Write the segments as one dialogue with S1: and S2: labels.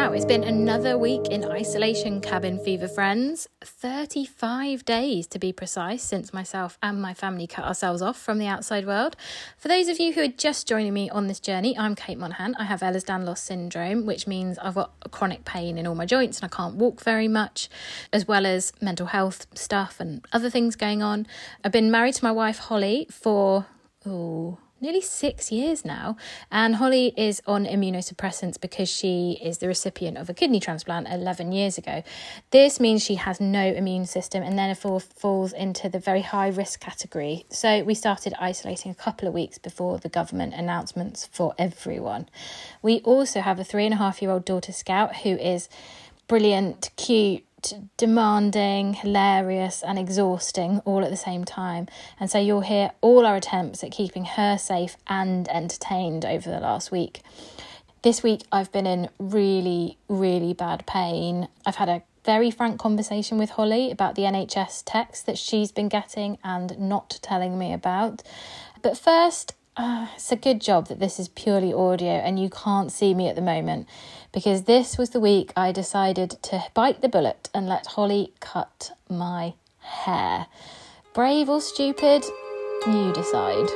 S1: Wow, it's been another week in isolation, cabin fever friends. 35 days to be precise since myself and my family cut ourselves off from the outside world. For those of you who are just joining me on this journey, I'm Kate Monahan. I have Ehlers-Danlos syndrome, which means I've got a chronic pain in all my joints and I can't walk very much, as well as mental health stuff and other things going on. I've been married to my wife Holly for nearly 6 years now, and Holly is on immunosuppressants because she is the recipient of a kidney transplant 11 years ago. This means she has no immune system and therefore falls into the very high risk category. So we started isolating a couple of weeks before the government announcements for everyone. We also have a 3.5-year-old daughter Scout who is brilliant, cute, demanding, hilarious and exhausting all at the same time, and so you'll hear all our attempts at keeping her safe and entertained over the last week. This week I've been in really bad pain. I've had a very frank conversation with Holly about the NHS text that she's been getting and not telling me about. But first, it's a good job that this is purely audio and you can't see me at the moment, because this was the week I decided to bite the bullet and let Holly cut my hair. Brave or stupid, you decide.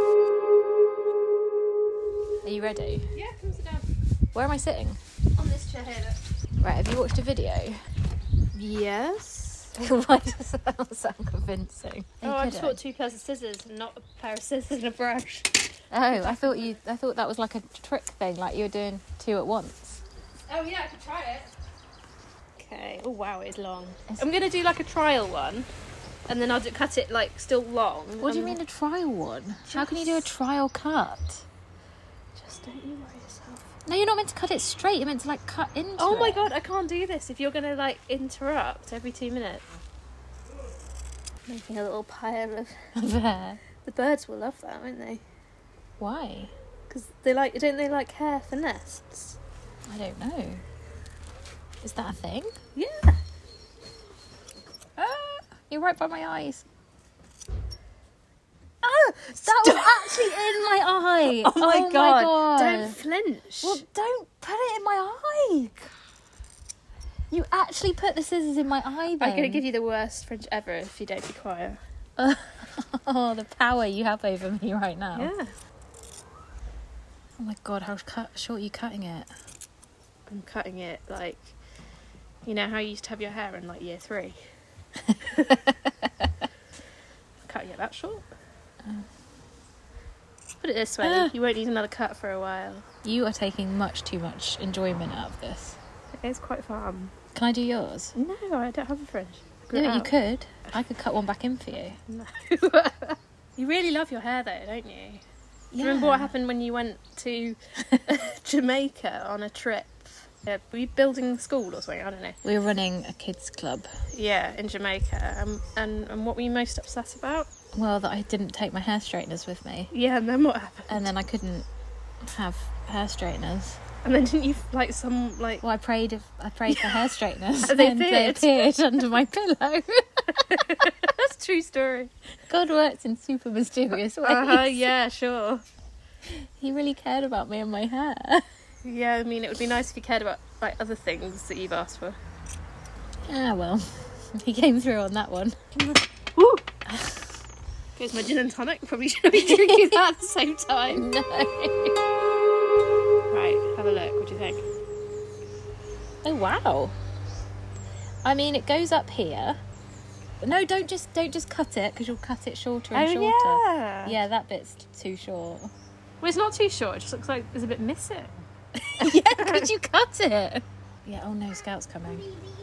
S1: Are you ready?
S2: Yeah, come sit down.
S1: Where am I sitting?
S2: On this chair here, look.
S1: Right, have you watched a video?
S2: Yes.
S1: Why does that not sound convincing?
S2: I just bought 2 pairs of scissors, not a pair of scissors and a brush.
S1: Oh, I thought that was like a trick thing, like you were doing 2 at once.
S2: Oh yeah, I could try it. Okay. Oh wow, it's long. I'm gonna do like a trial one, and then I'll cut it like still long.
S1: What do you mean a trial one? How can you do a trial cut?
S2: Just don't you worry yourself.
S1: No, you're not meant to cut it straight. You're meant to like cut into
S2: Oh my
S1: it.
S2: god, I can't do this if you're gonna like interrupt every 2 minutes. Making a little pile of.
S1: There.
S2: The birds will love that, won't they?
S1: Why?
S2: Because don't they like hair for nests?
S1: I don't know. Is that a thing?
S2: Yeah.
S1: You're right by my eyes. Oh, that was actually in my eye.
S2: Oh my god.
S1: God.
S2: Don't flinch.
S1: Well, don't put it in my eye. You actually put the scissors in my eye then.
S2: I'm going to give you the worst flinch ever if you don't be quiet.
S1: Oh, the power you have over me right now.
S2: Yeah.
S1: Oh my god, how short are you cutting it?
S2: I'm cutting it like, you know how you used to have your hair in like year 3? Cutting it that short. Put it this way, you won't need another cut for a while.
S1: You are taking much too much enjoyment out of this.
S2: It is quite fun.
S1: Can I do yours?
S2: No, I don't have a fringe.
S1: No, you could. I could cut one back in for you.
S2: No. You really love your hair though, don't you? Do you
S1: Yeah.
S2: remember what happened when you went to Jamaica on a trip? Were you building school or something? I don't know.
S1: We were running a kids club.
S2: Yeah, in Jamaica. And what were you most upset about?
S1: Well, that I didn't take my hair straighteners with me.
S2: Yeah, and then what happened?
S1: And then I couldn't have hair straighteners.
S2: And then didn't you like?
S1: Well, I prayed for hair straighteners.
S2: And they
S1: and
S2: appeared.
S1: They appeared under my pillow.
S2: That's a true story.
S1: God works in super mysterious ways.
S2: Yeah, sure.
S1: He really cared about me and my hair.
S2: Yeah, I mean, it would be nice if you cared about like other things that you've asked for.
S1: Ah, well, he came through on that one.
S2: Woo! Here's my gin and tonic. Probably shouldn't be drinking that at the same time.
S1: No.
S2: Right, have a look. What do you think?
S1: Oh wow. I mean, it goes up here. No, don't just cut it, because you'll cut it shorter and shorter.
S2: Yeah.
S1: Yeah, that bit's too short.
S2: Well, it's not too short. It just looks like there's a bit missing.
S1: Yeah, because you cut it. Yeah. Oh no, Scout's coming.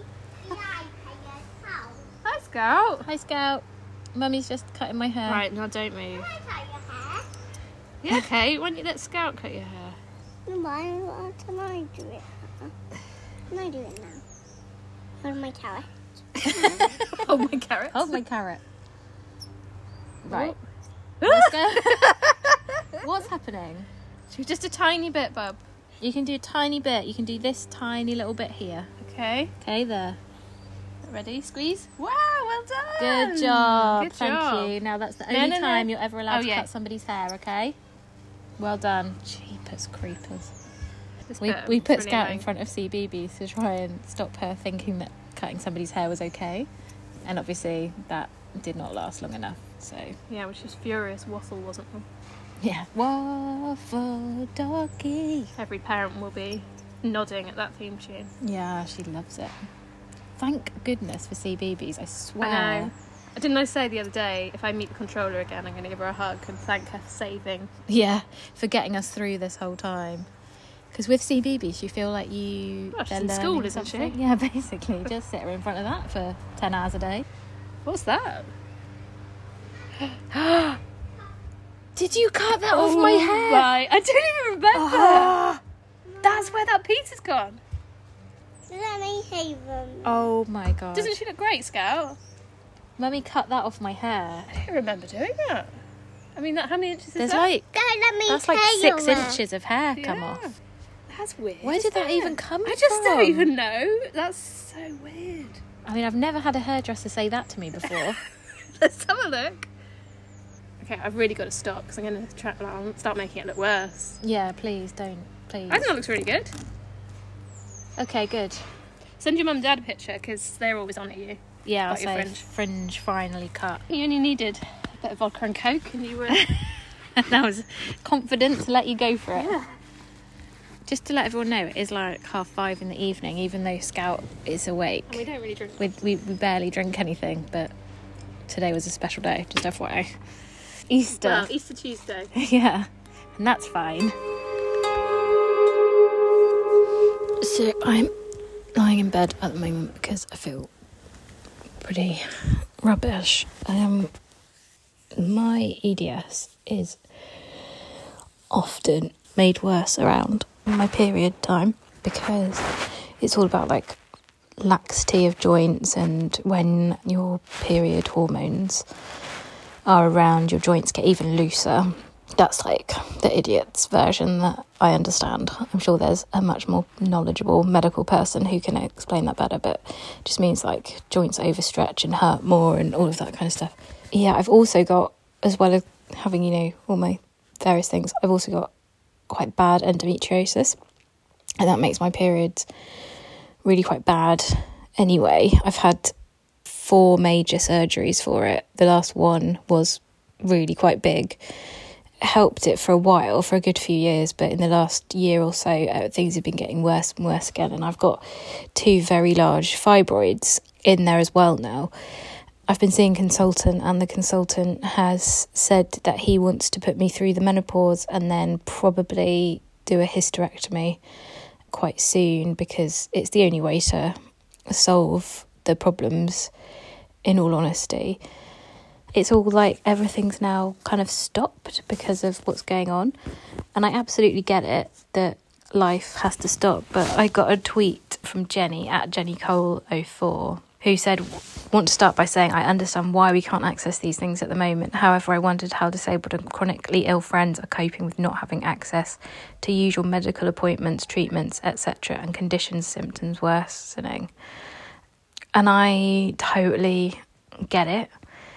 S2: Hi, Scout.
S1: Hi, Scout. Mummy's just cutting my hair.
S2: Right, now don't move. Yeah, okay. Why don't you let Scout cut your hair?
S3: Can I do it? Can I do it now? Hold my carrot.
S2: Hold my carrot.
S1: Hold my carrot. Right. Let's go. What's happening?
S2: Just a tiny bit, bub.
S1: You can do a tiny bit. You can do this tiny little bit here.
S2: Okay.
S1: Okay, there.
S2: Ready? Squeeze. Wow, well done.
S1: Good job.
S2: Good
S1: Thank
S2: job.
S1: you. Now that's the
S2: No,
S1: only
S2: no, no.
S1: time you're ever allowed
S2: Oh,
S1: to
S2: yeah.
S1: cut somebody's hair, okay? Well done. Jeepers creepers. We put
S2: really
S1: Scout
S2: annoying.
S1: in front of CBeebies to try and stop her thinking that cutting somebody's hair was okay. And obviously that did not last long enough, so...
S2: Yeah, which is furious. Waffle wasn't one.
S1: Yeah. Waffle doggy.
S2: Every parent will be nodding at that theme tune.
S1: Yeah, she loves it. Thank goodness for CBeebies, I swear.
S2: I know. Didn't I say the other day, if I meet the controller again, I'm going to give her a hug and thank her for saving.
S1: Yeah, for getting us through this whole time. Because with CBeebies, you feel like you...
S2: Oh, she's
S1: they're
S2: in school,
S1: learning
S2: isn't she?
S1: something. Yeah, basically. Just sit her in front of that for 10 hours a day.
S2: What's that?
S1: Did you cut that off my hair?
S2: Right. I don't even remember.
S1: Oh,
S2: That's where that pizza's gone.
S3: Let me have them.
S1: oh my God.
S2: Doesn't she look great, Scout?
S1: Mummy cut that off my hair.
S2: I don't remember doing that. I mean, how many inches is
S1: There's
S2: that?
S1: like...
S3: Don't let me
S1: That's like
S3: tell
S1: 6
S3: you.
S1: inches of hair come
S2: Yeah.
S1: off.
S2: That's weird.
S1: Where did that even come
S2: I just
S1: from?
S2: don't even know. That's so weird.
S1: I mean, I've never had a hairdresser say that to me before.
S2: Let's have a look. Okay, I've really got to stop because I'm going to start making it look worse.
S1: Yeah, please don't. Please.
S2: I think that looks really good.
S1: Okay, good.
S2: Send your mum and dad a picture because they're always on at you.
S1: Yeah, I'll
S2: Got your
S1: say
S2: fringe.
S1: fringe finally cut.
S2: You only needed a bit of vodka and coke and you were...
S1: And I was confident to let you go for it.
S2: Yeah.
S1: Just to let everyone know, it is like 5:30 in the evening, even though Scout is awake.
S2: And we don't really drink.
S1: We barely drink anything, but today was a special day, just FYI. Easter.
S2: Well, Easter Tuesday.
S1: Yeah, and that's fine. So I'm lying in bed at the moment because I feel pretty rubbish. My EDS is often made worse around my period time because it's all about like laxity of joints, and when your period hormones are around, your joints get even looser. That's like the idiot's version that I understand. I'm sure there's a much more knowledgeable medical person who can explain that better, but it just means like joints overstretch and hurt more and all of that kind of stuff. Yeah, I've also got, as well as having, you know, all my various things, I've also got quite bad endometriosis, and that makes my periods really quite bad anyway. I've had 4 major surgeries for it. The last one was really quite big. Helped it for a while, for a good few years, but in the last year or so things have been getting worse and worse again, and I've got 2 very large fibroids in there as well now. I've been seeing a consultant, and the consultant has said that he wants to put me through the menopause and then probably do a hysterectomy quite soon, because it's the only way to solve the problems, in all honesty. It's all like everything's now kind of stopped because of what's going on, and I absolutely get it that life has to stop. But I got a tweet from Jenny at JennyCole04 who said, "Want to start by saying I understand why we can't access these things at the moment. However, I wondered how disabled and chronically ill friends are coping with not having access to usual medical appointments, treatments, etc., and conditions symptoms worsening." And I totally get it,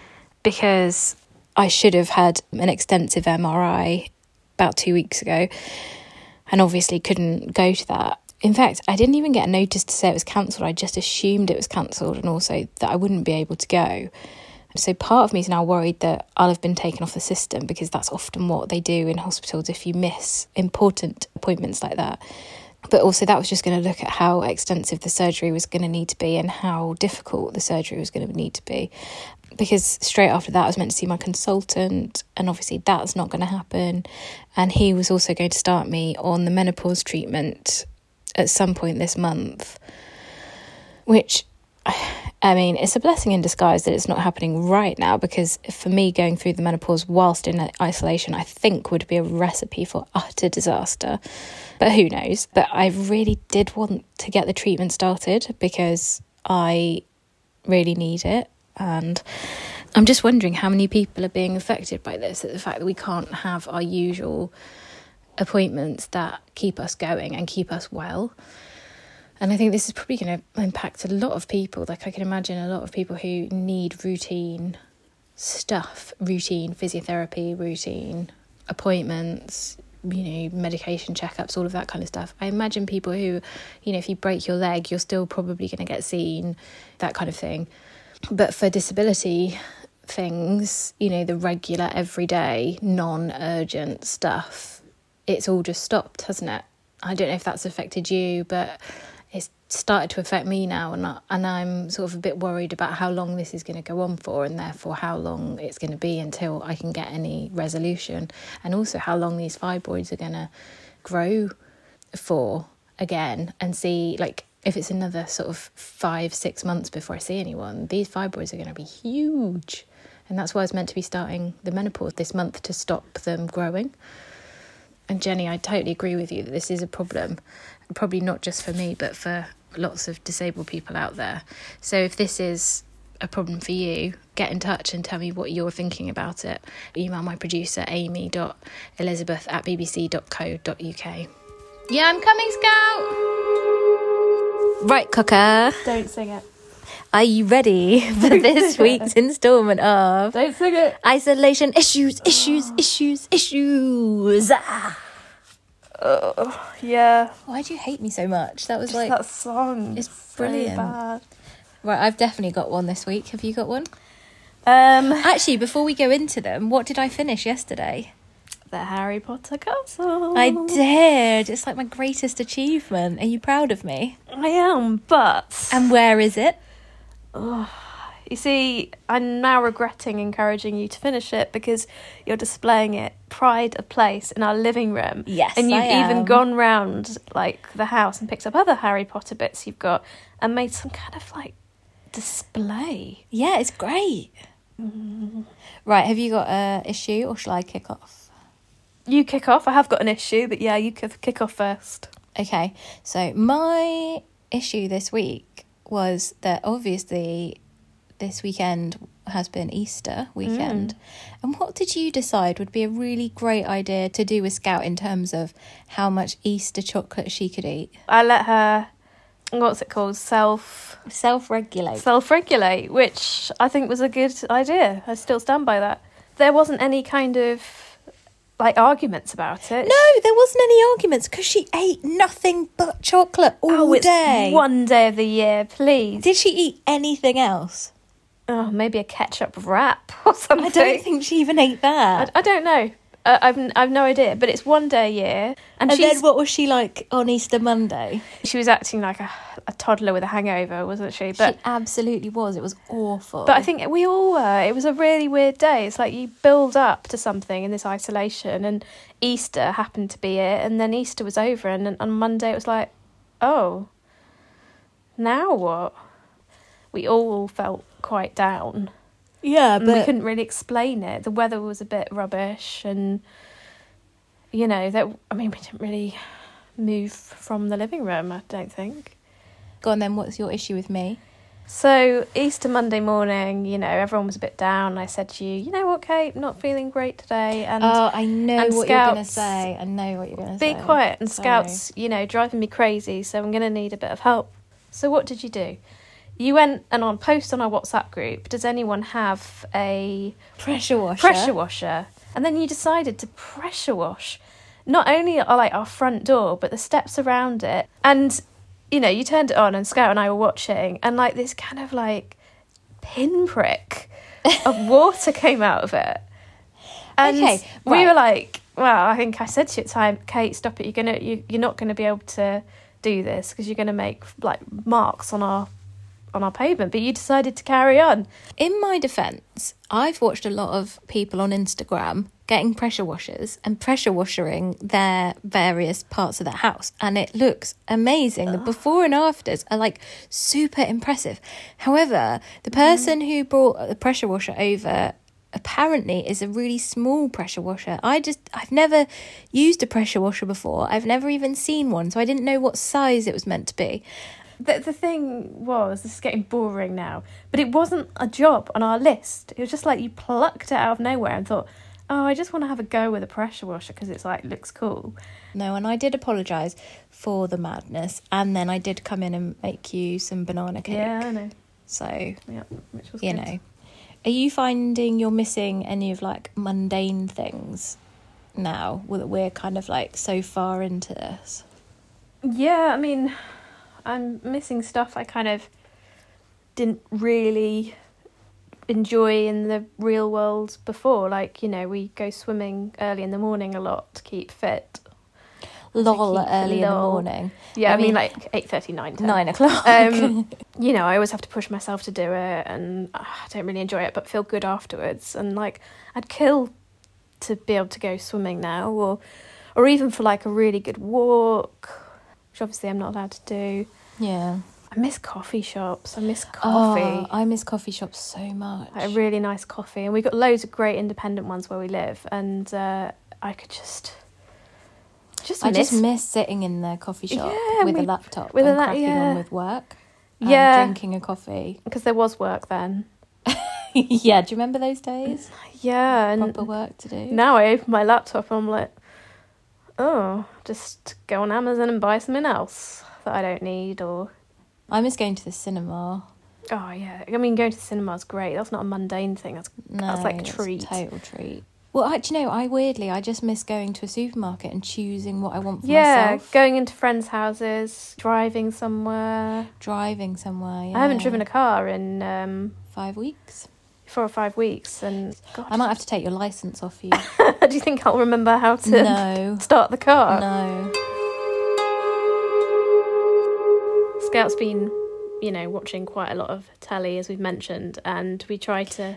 S1: because I should have had an extensive MRI about 2 weeks ago and obviously couldn't go to that. In fact, I didn't even get a notice to say it was cancelled. I just assumed it was cancelled, and also that I wouldn't be able to go. So part of me is now worried that I'll have been taken off the system, because that's often what they do in hospitals if you miss important appointments like that. But also that was just going to look at how extensive the surgery was going to need to be and how difficult the surgery was going to need to be. Because straight after that I was meant to see my consultant, and obviously that's not going to happen. And he was also going to start me on the menopause treatment at some point this month, which, I mean, it's a blessing in disguise that it's not happening right now, because for me, going through the menopause whilst in isolation, I think would be a recipe for utter disaster. But who knows? But I really did want to get the treatment started because I really need it. And I'm just wondering how many people are being affected by this, at the fact that we can't have our usual appointments that keep us going and keep us well. And I think this is probably going to impact a lot of people. Like, I can imagine a lot of people who need routine stuff, routine physiotherapy, routine appointments, medication checkups, all of that kind of stuff. I imagine people who, if you break your leg, you're still probably going to get seen, that kind of thing. But for disability things, the regular, everyday, non-urgent stuff, it's all just stopped, hasn't it? I don't know if that's affected you, but it's started to affect me now, and I'm sort of a bit worried about how long this is going to go on for, and therefore how long it's going to be until I can get any resolution, and also how long these fibroids are going to grow for again, and see, like, if it's another sort of 5-6 months before I see anyone, these fibroids are going to be huge. And that's why I was meant to be starting the menopause this month, to stop them growing. And Jenny, I totally agree with you that this is a problem, probably not just for me, but for lots of disabled people out there. So if this is a problem for you, get in touch and tell me what you're thinking about it. Email my producer, amy.elizabeth@bbc.co.uk. Yeah, I'm coming, Scout! Right, Cocker.
S2: Don't sing it.
S1: Are you ready for this week's instalment of
S2: Don't sing it.
S1: Isolation Issues?
S2: Yeah.
S1: Why do you hate me so much? That was
S2: That song.
S1: It's brilliant.
S2: So bad.
S1: Right, I've definitely got one this week. Have you got one? Actually, before we go into them, what did I finish yesterday?
S2: The Harry Potter castle.
S1: I did. It's like my greatest achievement. Are you proud of me?
S2: I am, but...
S1: And where is it?
S2: You see, I'm now regretting encouraging you to finish it because you're displaying it pride of place in our living room.
S1: Yes,
S2: and you've
S1: I am.
S2: even gone round like the house and picked up other Harry Potter bits you've got and made some kind of like display.
S1: Yeah, it's great. Right, have you got an issue or shall I kick off?
S2: You kick off. I have got an issue, but yeah, you kick off first.
S1: Okay, so my issue this week was that obviously this weekend has been Easter weekend. And what did you decide would be a really great idea to do with Scout in terms of how much Easter chocolate she could eat?
S2: I let her, what's it called, self-regulate, which I think was a good idea. I still stand by that. There wasn't any kind of like arguments about it.
S1: No, there wasn't any arguments because she ate nothing but chocolate all day.
S2: It's one day of the year, please.
S1: Did she eat anything else?
S2: Oh, maybe a ketchup wrap or something.
S1: I don't think she even ate that.
S2: I don't know. I've no idea, but it's one day a year.
S1: And then what was she like on Easter Monday?
S2: She was acting like a toddler with a hangover, wasn't she? But
S1: she absolutely was. It was awful.
S2: But I think we all were. It was a really weird day. It's like you build up to something in this isolation, and Easter happened to be it, and then Easter was over, and then on Monday it was like, oh, now what? We all felt quite down.
S1: Yeah,
S2: but we couldn't really explain it. The weather was a bit rubbish, and we didn't really move from the living room, I don't think.
S1: Go on then, what's your issue with me?
S2: So Easter Monday morning, everyone was a bit down. I said to you, you know what, Kate, not feeling great today. And
S1: I know what you're going to say. I know what you're going to say.
S2: Be quiet. And Scout's, driving me crazy, so I'm going to need a bit of help. So what did you do? You went and post on our WhatsApp group, does anyone have a
S1: pressure
S2: washer? And then you decided to pressure wash not only our front door, but the steps around it. And, you turned it on and Scout and I were watching, and like this kind of like pinprick of water came out of it. And we were like, well, I think I said to you at the time, Kate, stop it. You're not going to be able to do this because you're going to make like marks on our pavement, but you decided to carry on.
S1: In my defence, I've watched a lot of people on Instagram getting pressure washers and pressure washering their various parts of their house, and it looks amazing. The before and afters are like super impressive. However, the person who brought the pressure washer over apparently is a really small pressure washer. I've never used a pressure washer before. I've never even seen one, so I didn't know what size it was meant to be.
S2: The thing was, this is getting boring now, but it wasn't a job on our list. It was just like you plucked it out of nowhere and thought, oh, I just want to have a go with a pressure washer because it's like, looks cool.
S1: No, and I did apologise for the madness, and then I did come in and make you some banana cake.
S2: Yeah, I know.
S1: So,
S2: yeah, which was
S1: you
S2: good.
S1: know. Are you finding you're missing any of like mundane things? now that we're kind of like so far into this?
S2: Yeah, I mean, I'm missing stuff I kind of didn't really enjoy in the real world before. Like, you know, we go swimming early in the morning a lot to keep fit.
S1: Lol, early in the
S2: lol.
S1: morning.
S2: Yeah, I mean like 8:30, 9, 10.
S1: 9 o'clock.
S2: You know, I always have to push myself to do it, and I don't really enjoy it, but feel good afterwards. And like, I'd kill to be able to go swimming now, or even for like a really good walk, which obviously I'm not allowed to do.
S1: Yeah.
S2: I miss coffee shops. I miss coffee.
S1: Oh, I miss coffee shops so much.
S2: Like a really nice coffee, and we've got loads of great independent ones where we live, and I could just
S1: miss sitting in the coffee shop with a laptop and cracking on with work. And drinking a coffee.
S2: Because there was work then.
S1: Yeah, do you remember those days?
S2: Yeah. And
S1: proper work to do.
S2: now I open my laptop and I'm like, oh, just go on Amazon and buy something else that I don't need. Or
S1: I miss going to the cinema.
S2: Oh, yeah. I mean, going to the cinema is great. That's not a mundane thing. That's like a treat.
S1: It's a total treat. Well, I just miss going to a supermarket and choosing what I want for myself.
S2: Yeah, going into friends' houses, driving somewhere.
S1: Yeah.
S2: I haven't driven a car in
S1: 5 weeks.
S2: 4 or 5 weeks, and gosh.
S1: I might have to take your licence off you.
S2: Do you think I'll remember how to start the car?
S1: No.
S2: Scout's been, you know, watching quite a lot of telly, as we've mentioned, and we try to...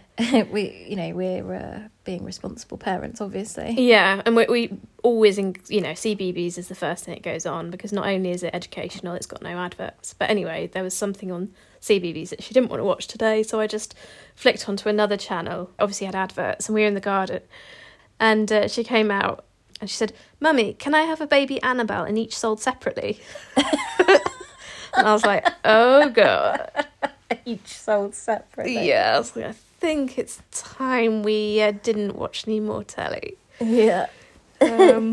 S1: we're being responsible parents, obviously.
S2: Yeah, and we always, CBeebies is the first thing that goes on, because not only is it educational, it's got no adverts. But anyway, there was something on CBeebies that she didn't want to watch today, so I just flicked onto another channel. Obviously had adverts, and we were in the garden, and she came out, and she said, "Mummy, can I have a baby Annabelle and each sold separately?" And I was like, oh, God.
S1: Each sold separately.
S2: Yeah, I was like, I think it's time we didn't watch any more telly.
S1: Yeah.
S2: She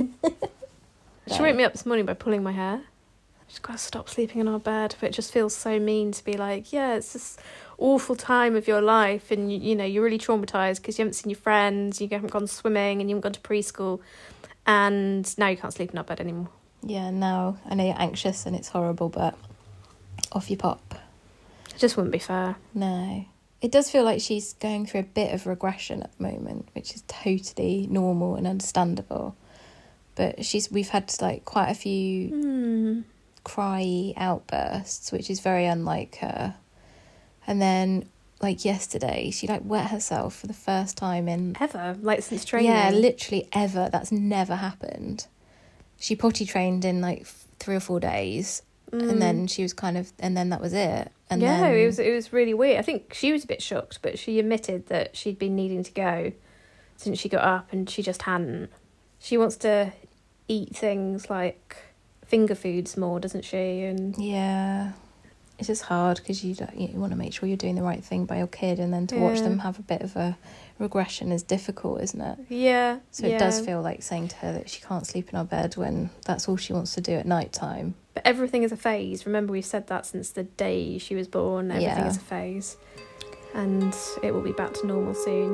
S2: woke me up this morning by pulling my hair. She's got to stop sleeping in our bed, but it just feels so mean to be like, yeah, it's this awful time of your life, and, you're really traumatised because you haven't seen your friends, you haven't gone swimming, and you haven't gone to preschool, and now you can't sleep in our bed anymore.
S1: Yeah, now I know you're anxious and it's horrible, but... off you pop.
S2: It just wouldn't be fair.
S1: No. It does feel like she's going through a bit of regression at the moment, which is totally normal and understandable. But we've had like quite a few cry outbursts, which is very unlike her. And then like yesterday, she like wet herself for the first time in...
S2: ever? Like since training?
S1: Yeah, literally ever. That's never happened. She potty trained in like 3 or 4 days. And then she was and then that was it. And
S2: yeah,
S1: then...
S2: it was really weird. I think she was a bit shocked, but she admitted that she'd been needing to go since she got up, and she just hadn't. She wants to eat things like finger foods more, doesn't she? And
S1: yeah, it's just hard because you want to make sure you're doing the right thing by your kid, and then to watch them have a bit of a regression is difficult, isn't it?
S2: Yeah.
S1: So it does feel like saying to her that she can't sleep in our bed when that's all she wants to do at night time.
S2: But everything is a phase. Remember, we've said that since the day she was born. Everything is a phase. And it will be back to normal soon.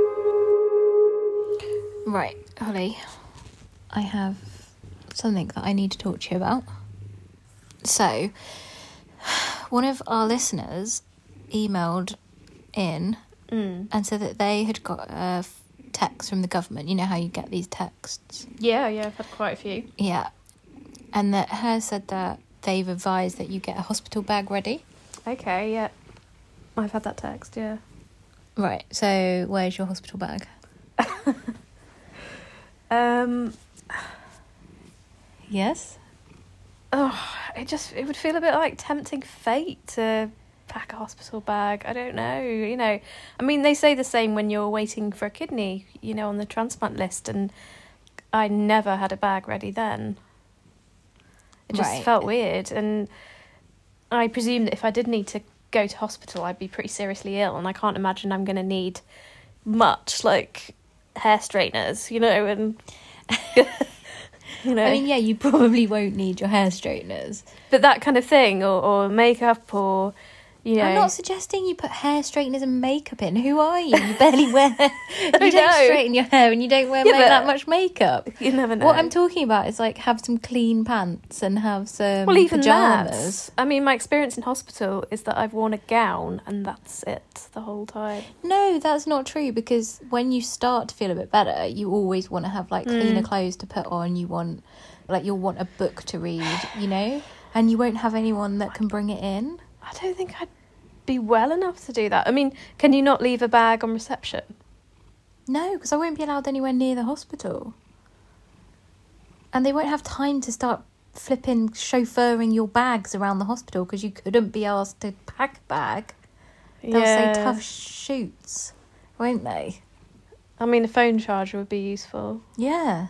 S1: Right, Holly. I have something that I need to talk to you about. So, one of our listeners emailed in and said that they had got a text from the government. You know how you get these texts?
S2: Yeah, I've had quite a few.
S1: Yeah. And that her said that they've advised that you get a hospital bag ready.
S2: Okay, yeah. I've had that text, yeah.
S1: Right, so where's your hospital bag? Yes?
S2: Oh, it would feel a bit like tempting fate to pack a hospital bag. I don't know, I mean, they say the same when you're waiting for a kidney, on the transplant list, and I never had a bag ready then. It just felt weird, and I presume that if I did need to go to hospital, I'd be pretty seriously ill, and I can't imagine I'm going to need much, like, hair straighteners, and...
S1: I mean, yeah, you probably won't need your hair straighteners.
S2: But that kind of thing, or makeup, or, you know.
S1: I'm not suggesting you put hair straighteners and makeup in. Who are you? You barely wear... you don't
S2: know.
S1: straighten your hair and you don't wear
S2: Yeah, but
S1: that much makeup.
S2: You never know.
S1: What I'm talking about is like have some clean pants and have some
S2: Well, even
S1: pyjamas.
S2: that. I mean, my experience in hospital is that I've worn a gown and that's it the whole time.
S1: No, that's not true, because when you start to feel a bit better, you always want to have like cleaner clothes to put on. You want, like, you'll want a book to read, you know, and you won't have anyone that can bring it in.
S2: I don't think I'd be well enough to do that. I mean, can you not leave a bag on reception?
S1: No, because I won't be allowed anywhere near the hospital. And they won't have time to start flipping chauffeuring your bags around the hospital because you couldn't be asked to pack a bag. They'll say tough shoots, won't they?
S2: I mean, a phone charger would be useful.
S1: Yeah,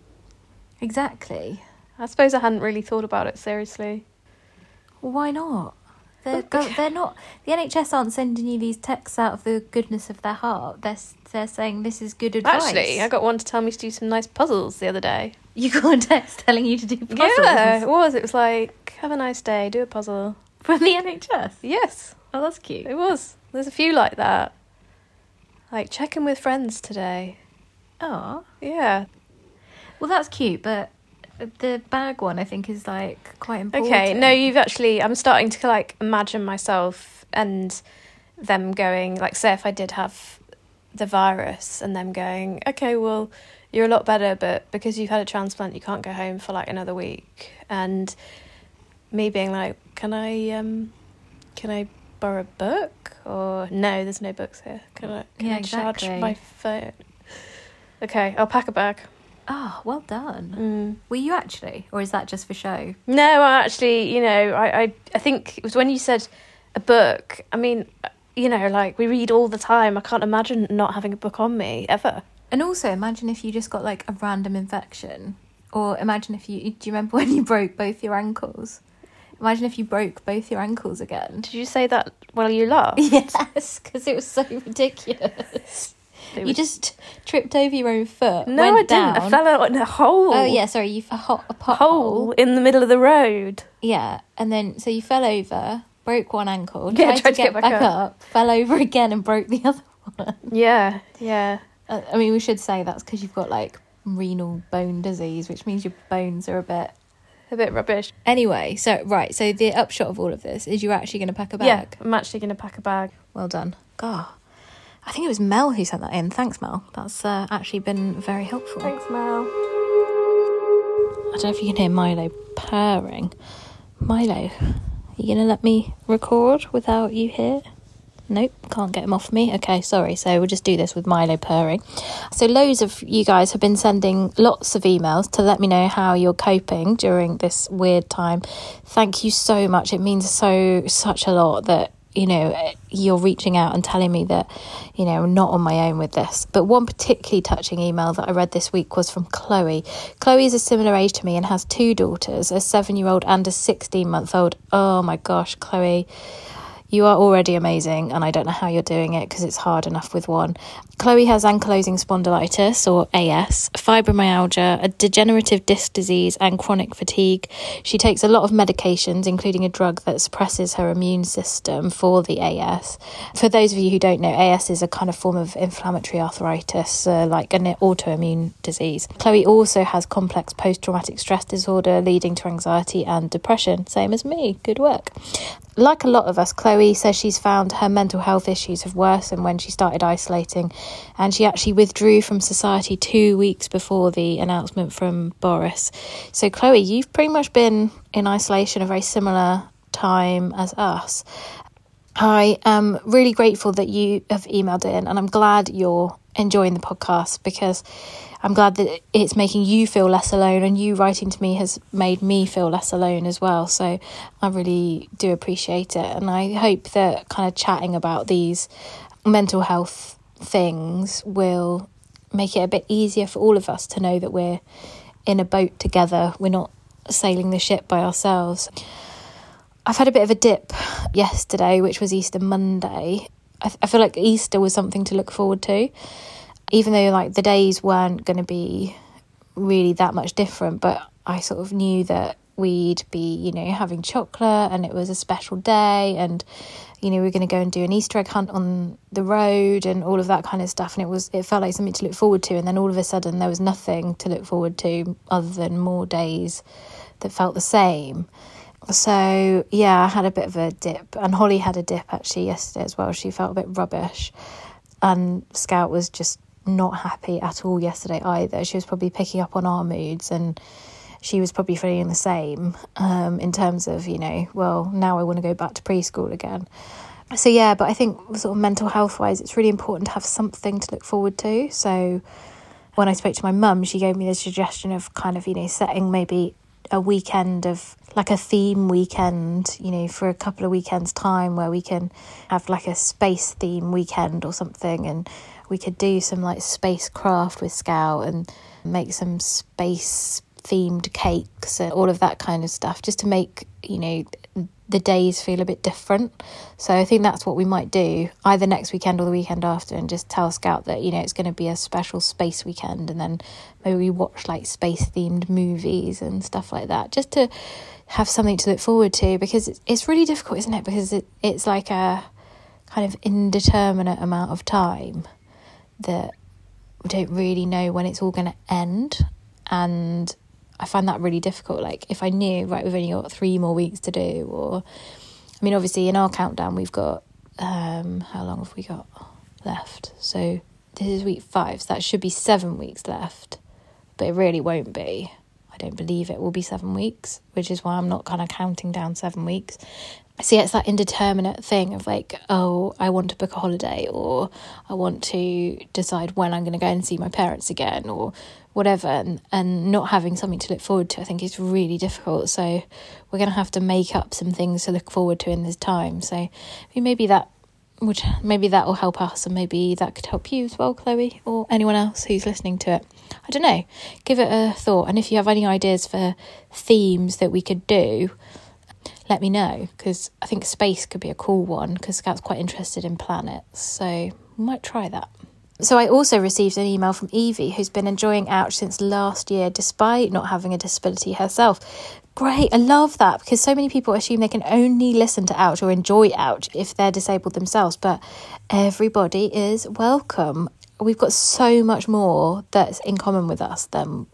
S1: exactly.
S2: I suppose I hadn't really thought about it seriously.
S1: Well, why not? They're not. The NHS aren't sending you these texts out of the goodness of their heart. They're saying this is good advice.
S2: Actually, I got one to tell me to do some nice puzzles the other day.
S1: You got a text telling you to do puzzles?
S2: Yeah, it was. It was like, have a nice day, do a puzzle.
S1: From the NHS?
S2: Yes.
S1: Oh, that's cute.
S2: It was. There's a few like that. Like, check in with friends today.
S1: Oh.
S2: Yeah.
S1: Well, that's cute, but the bag one I think is like quite important.
S2: Okay, no, I'm starting to like imagine myself and them going, like, say if I did have the virus and them going, okay, well, you're a lot better, but because you've had a transplant you can't go home for like another week, and me being like, can I borrow a book? Or no, there's no books here. Can I charge my phone? Okay, I'll pack a bag.
S1: Oh, well done. Were you actually? Or is that just for show?
S2: No, I actually, you know, I think it was when you said a book. I mean, you know, like, we read all the time. I can't imagine not having a book on me, ever.
S1: And also, imagine if you just got, like, a random infection. Or imagine if do you remember when you broke both your ankles? Imagine if you broke both your ankles again.
S2: Did you say that while you laughed?
S1: Yes, because it was so ridiculous. You just tripped over your own foot.
S2: No,
S1: went
S2: I didn't.
S1: down.
S2: I fell out in a hole.
S1: Oh, yeah, sorry. You a pothole.
S2: Hole in the middle of the road.
S1: Yeah, and then, so you fell over, broke one ankle,
S2: Yeah,
S1: tried to get back up, fell over again and broke the other one.
S2: Yeah.
S1: I mean, we should say that's because you've got, like, renal bone disease, which means your bones are a bit
S2: rubbish.
S1: Anyway, so the upshot of all of this is you're actually going to pack a bag.
S2: Yeah, I'm actually going to pack a bag.
S1: Well done. God, I think it was Mel who sent that in. Thanks, Mel. That's actually been very helpful.
S2: Thanks, Mel.
S1: I don't know if you can hear Milo purring. Milo, are you going to let me record without you here? Nope, can't get him off me. Okay, sorry. So we'll just do this with Milo purring. So loads of you guys have been sending lots of emails to let me know how you're coping during this weird time. Thank you so much. It means such a lot that, you know, you're reaching out and telling me that, you know, I'm not on my own with this. But one particularly touching email that I read this week was from Chloe. Chloe is a similar age to me and has 2 daughters, a 7-year-old and a 16-month-old. Oh my gosh, Chloe, you are already amazing, and I don't know how you're doing it because it's hard enough with one. Chloe has ankylosing spondylitis, or AS, fibromyalgia, a degenerative disc disease, and chronic fatigue. She takes a lot of medications, including a drug that suppresses her immune system for the AS. For those of you who don't know, AS is a kind of form of inflammatory arthritis, like an autoimmune disease. Chloe also has complex post-traumatic stress disorder leading to anxiety and depression, same as me. Good work. Like a lot of us, Chloe says she's found her mental health issues have worsened when she started isolating, and she actually withdrew from society 2 weeks before the announcement from Boris. So Chloe, you've pretty much been in isolation a very similar time as us. I am really grateful that you have emailed in, and I'm glad you're enjoying the podcast, because I'm glad that it's making you feel less alone, and you writing to me has made me feel less alone as well. So I really do appreciate it, and I hope that kind of chatting about these mental health things will make it a bit easier for all of us to know that we're in a boat together. We're not sailing the ship by ourselves. I've had a bit of a dip yesterday, which was Easter Monday. I feel like Easter was something to look forward to, even though like the days weren't going to be really that much different. But I sort of knew that we'd be, having chocolate and it was a special day, and, we were going to go and do an Easter egg hunt on the road and all of that kind of stuff. And it felt like something to look forward to. And then all of a sudden there was nothing to look forward to other than more days that felt the same. So, yeah, I had a bit of a dip. And Holly had a dip actually yesterday as well. She felt a bit rubbish. And Scout was just not happy at all yesterday either. She was probably picking up on our moods, and she was probably feeling the same in terms of, well, now I want to go back to preschool again. So, yeah, but I think sort of mental health-wise, it's really important to have something to look forward to. So when I spoke to my mum, she gave me the suggestion of kind of, setting maybe a weekend of like a theme weekend, for a couple of weekends time, where we can have like a space theme weekend or something, and we could do some like spacecraft with Scout and make some space themed cakes and all of that kind of stuff, just to make the days feel a bit different. So I think that's what we might do either next weekend or the weekend after, and just tell Scout that it's going to be a special space weekend, and then maybe we watch like space themed movies and stuff like that, just to have something to look forward to, because it's really difficult, isn't it? Because it's like a kind of indeterminate amount of time that we don't really know when it's all going to end. And I find that really difficult. Like, if I knew, right, we've only got 3 more weeks to do, or, I mean, obviously in our countdown we've got, how long have we got left? So this is week 5, so that should be 7 weeks left, but it really won't be. I don't believe it will be 7 weeks, which is why I'm not kind of counting down 7 weeks. So yeah, it's that indeterminate thing of like, oh, I want to book a holiday, or I want to decide when I'm going to go and see my parents again, or whatever, and not having something to look forward to, I think, is really difficult. So we're going to have to make up some things to look forward to in this time. So maybe that will help us, and maybe that could help you as well, Chloe, or anyone else who's listening to it. I don't know, give it a thought. And if you have any ideas for themes that we could do, let me know, because I think space could be a cool one, because Scout's quite interested in planets, so we might try that. So I also received an email from Evie, who's been enjoying Ouch since last year, despite not having a disability herself. Great, I love that, because so many people assume they can only listen to Ouch or enjoy Ouch if they're disabled themselves, but everybody is welcome. We've got so much more that's in common with us than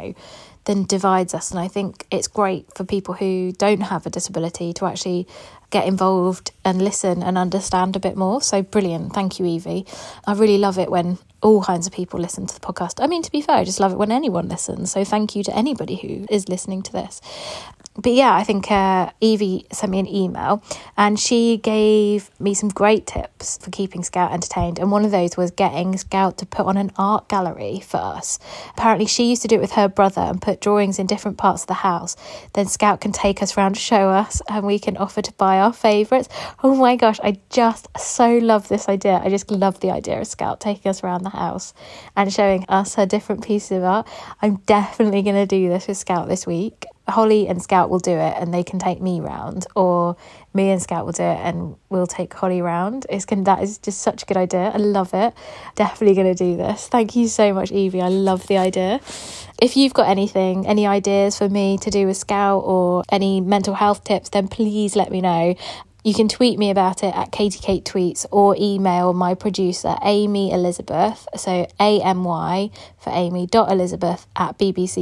S1: divides us, and I think it's great for people who don't have a disability to actually get involved and listen and understand a bit more. So brilliant, thank you, Evie. I really love it when all kinds of people listen to the podcast. I mean, to be fair, I just love it when anyone listens, so thank you to anybody who is listening to this. But yeah, I think Evie sent me an email, and she gave me some great tips for keeping Scout entertained. And one of those was getting Scout to put on an art gallery for us. Apparently she used to do it with her brother and put drawings in different parts of the house. Then Scout can take us around to show us, and we can offer to buy our favourites. Oh my gosh, I just so love this idea. I just love the idea of Scout taking us around the house and showing us her different pieces of art. I'm definitely going to do this with Scout this week. Holly and Scout will do it and they can take me round, or me and Scout will do it and we'll take Holly round. That is just such a good idea. I love it. Definitely going to do this. Thank you so much, Evie. I love the idea. If you've got any ideas for me to do with Scout, or any mental health tips, then please let me know. You can tweet me about it at Katie Kate Tweets, or email my producer Amy Elizabeth, so AMY for Amy .Elizabeth at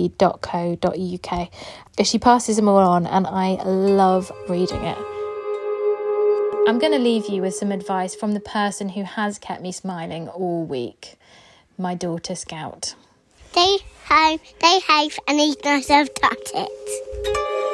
S1: bbc.co.uk. She passes them all on and I love reading it. I'm going to leave you with some advice from the person who has kept me smiling all week, my daughter Scout.
S3: Stay home, and eat nice, I've taught it.